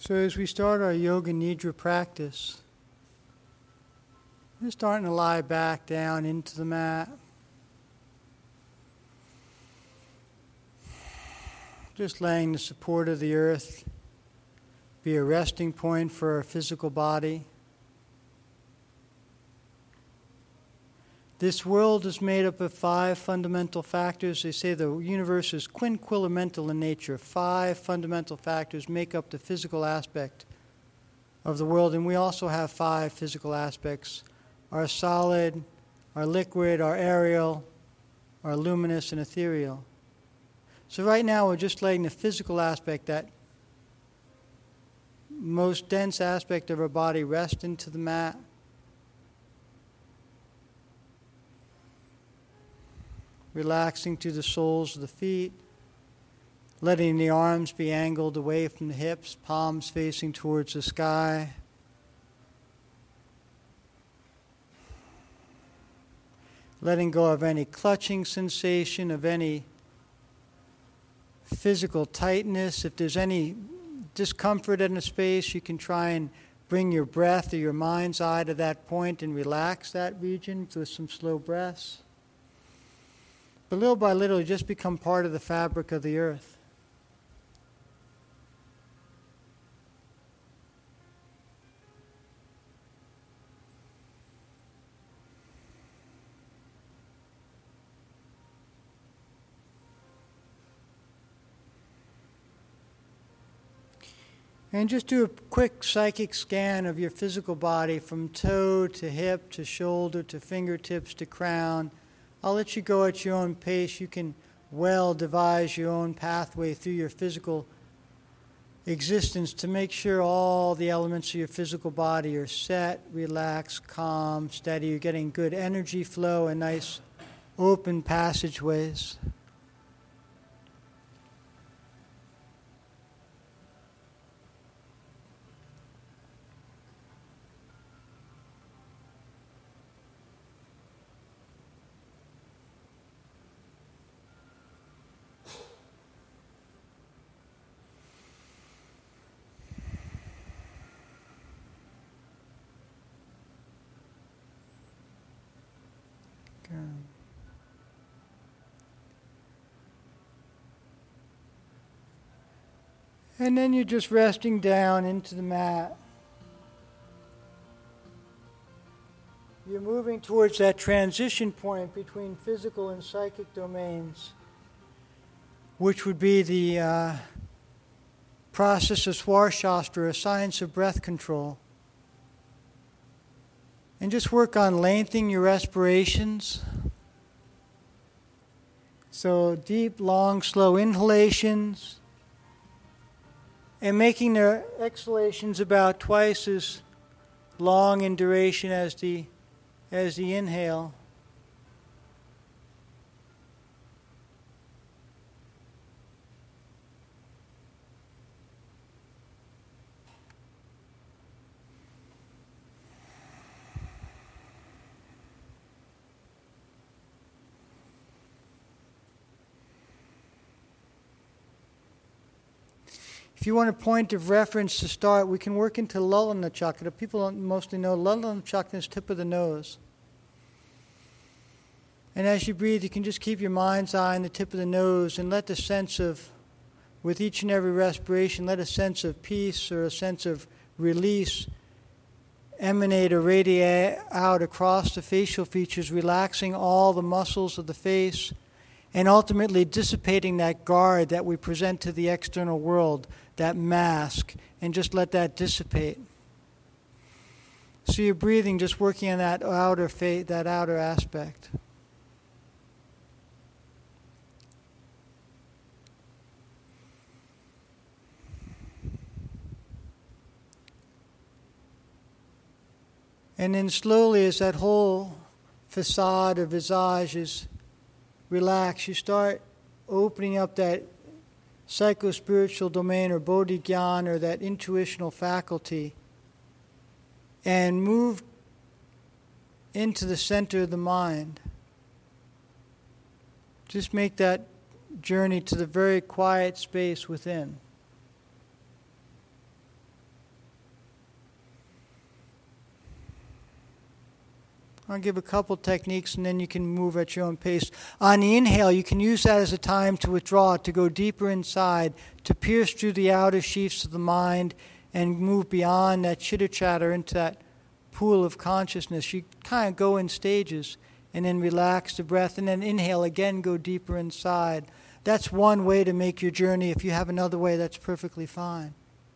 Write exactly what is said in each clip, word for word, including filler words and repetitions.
So as we start our Yoga Nidra practice, we're starting to lie back down into the mat. Just letting the support of the earth be a resting point for our physical body. This world is made up of five fundamental factors. They say the universe is quinquillamental in nature. Five fundamental factors make up the physical aspect of the world, and we also have five physical aspects: our solid, our liquid, our aerial, our luminous, and ethereal. So right now we're just letting the physical aspect, that most dense aspect of our body, rest into the mat. Relaxing to the soles of the feet, letting the arms be angled away from the hips, palms facing towards the sky. Letting go of any clutching sensation, of any physical tightness. If there's any discomfort in a space, you can try and bring your breath or your mind's eye to that point and relax that region with some slow breaths. But little by little, you just become part of the fabric of the earth. And just do a quick psychic scan of your physical body from toe to hip to shoulder to fingertips to crown. I'll let you go at your own pace. You can well devise your own pathway through your physical existence to make sure all the elements of your physical body are set, relaxed, calm, steady. You're getting good energy flow and nice open passageways. And then you're just resting down into the mat. You're moving towards that transition point between physical and psychic domains, which would be the uh, process of Swarshastra, a science of breath control. And just work on lengthening your respirations. So deep, long, slow inhalations, and making their exhalations about twice as long in duration as the as the inhale. If you want a point of reference to start, we can work into Lalana Chakra. People don't mostly know Lalana Chakra is tip of the nose. And as you breathe, you can just keep your mind's eye on the tip of the nose and let the sense of, with each and every respiration, let a sense of peace or a sense of release emanate or radiate out across the facial features, relaxing all the muscles of the face, and ultimately dissipating that guard that we present to the external world, that mask, and just let that dissipate. So you're breathing, just working on that outer fa- that outer aspect. And then slowly, as that whole facade or visage is relaxed, you start opening up that psycho-spiritual domain or bodhigyan, or that intuitional faculty, and move into the center of the mind. Just make that journey to the very quiet space within. I'll give a couple techniques and then you can move at your own pace. On the inhale, you can use that as a time to withdraw, to go deeper inside, to pierce through the outer sheaths of the mind and move beyond that chitter-chatter into that pool of consciousness. You kind of go in stages and then relax the breath and then inhale again, go deeper inside. That's one way to make your journey. If you have another way, that's perfectly fine.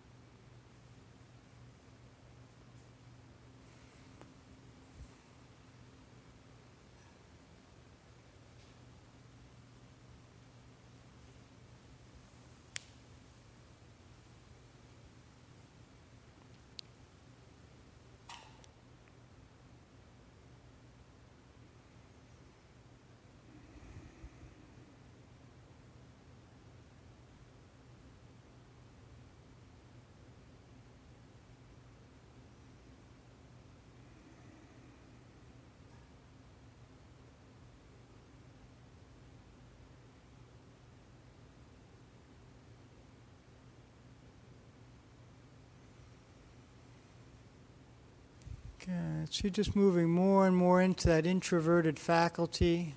Good. So you're just moving more and more into that introverted faculty,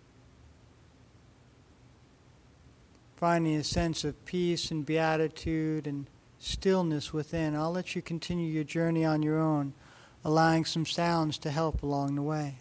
finding a sense of peace and beatitude and stillness within. I'll let you continue your journey on your own, allowing some sounds to help along the way.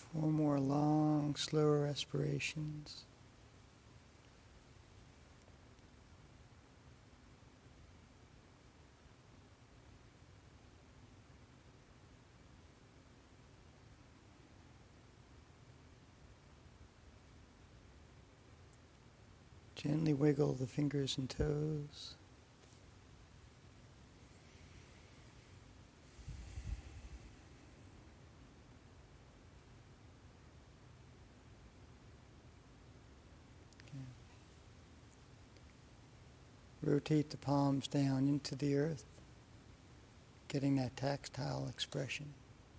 Four more long, slow respirations. Gently wiggle the fingers and toes. Okay. Rotate the palms down into the earth, getting that tactile expression.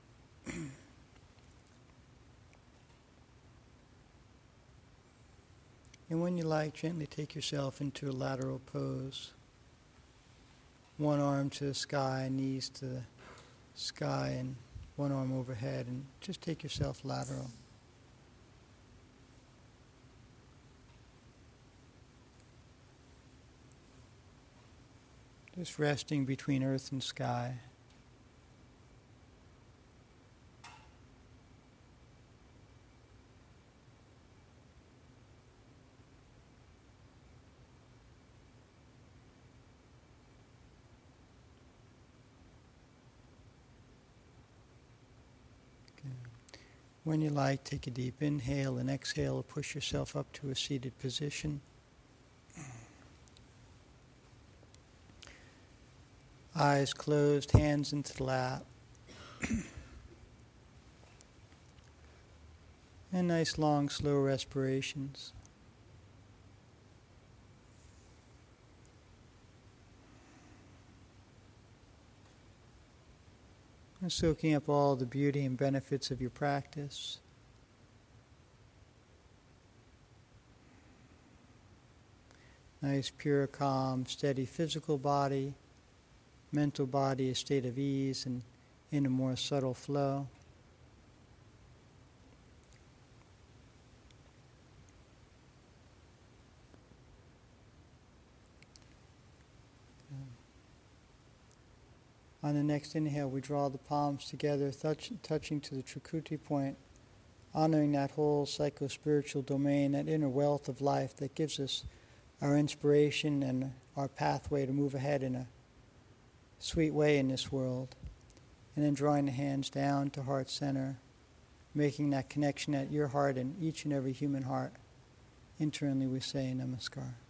And when you like, gently take yourself into a lateral pose. One arm to the sky, knees to the sky, and one arm overhead, and just take yourself lateral. Just resting between earth and sky. When you like, take a deep inhale and exhale, push yourself up to a seated position. Eyes closed, hands into the lap. And nice long, slow respirations. And soaking up all the beauty and benefits of your practice. Nice, pure, calm, steady physical body, mental body, a state of ease and in a more subtle flow. On the next inhale, we draw the palms together, touch, touching to the Trikuti point, honoring that whole psycho-spiritual domain, that inner wealth of life that gives us our inspiration and our pathway to move ahead in a sweet way in this world. And then drawing the hands down to heart center, making that connection at your heart and each and every human heart. Internally we say Namaskar.